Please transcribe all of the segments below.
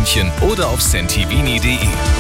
München oder auf sentivini.de.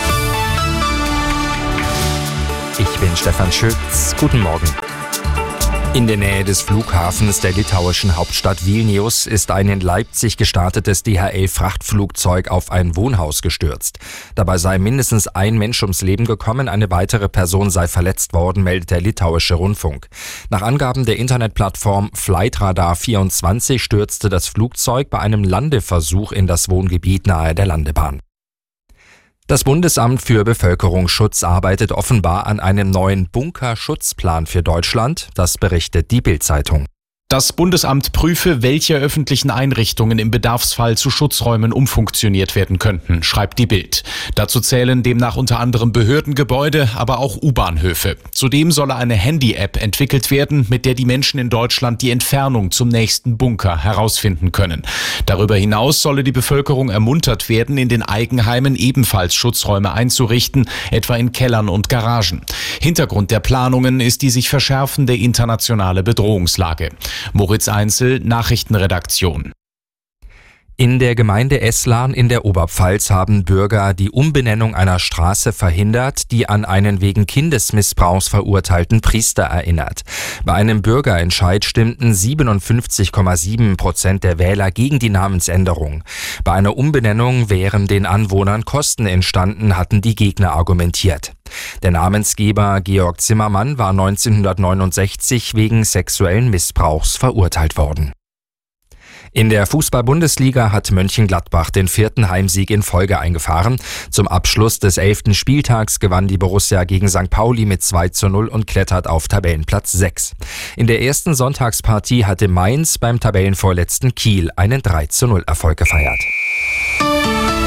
Ich bin Stefan Schütz. Guten Morgen. In der Nähe des Flughafens der litauischen Hauptstadt Vilnius ist ein in Leipzig gestartetes DHL-Frachtflugzeug auf ein Wohnhaus gestürzt. Dabei sei mindestens ein Mensch ums Leben gekommen, eine weitere Person sei verletzt worden, meldet der litauische Rundfunk. Nach Angaben der Internetplattform Flightradar24 stürzte das Flugzeug bei einem Landeversuch in das Wohngebiet nahe der Landebahn. Das Bundesamt für Bevölkerungsschutz arbeitet offenbar an einem neuen Bunkerschutzplan für Deutschland. Das berichtet die Bild-Zeitung. Das Bundesamt prüfe, welche öffentlichen Einrichtungen im Bedarfsfall zu Schutzräumen umfunktioniert werden könnten, schreibt die Bild. Dazu zählen demnach unter anderem Behördengebäude, aber auch U-Bahnhöfe. Zudem solle eine Handy-App entwickelt werden, mit der die Menschen in Deutschland die Entfernung zum nächsten Bunker herausfinden können. Darüber hinaus solle die Bevölkerung ermuntert werden, in den Eigenheimen ebenfalls Schutzräume einzurichten, etwa in Kellern und Garagen. Hintergrund der Planungen ist die sich verschärfende internationale Bedrohungslage. Moritz Einzel, Nachrichtenredaktion. In der Gemeinde Eslarn in der Oberpfalz haben Bürger die Umbenennung einer Straße verhindert, die an einen wegen Kindesmissbrauchs verurteilten Priester erinnert. Bei einem Bürgerentscheid stimmten 57,7% der Wähler gegen die Namensänderung. Bei einer Umbenennung wären den Anwohnern Kosten entstanden, hatten die Gegner argumentiert. Der Namensgeber Georg Zimmermann war 1969 wegen sexuellen Missbrauchs verurteilt worden. In der Fußball-Bundesliga hat Mönchengladbach den 4. Heimsieg in Folge eingefahren. Zum Abschluss des 11. Spieltags gewann die Borussia gegen St. Pauli mit 2:0 und klettert auf Tabellenplatz 6. In der ersten Sonntagspartie hatte Mainz beim Tabellenvorletzten Kiel einen 3:0 Erfolg gefeiert.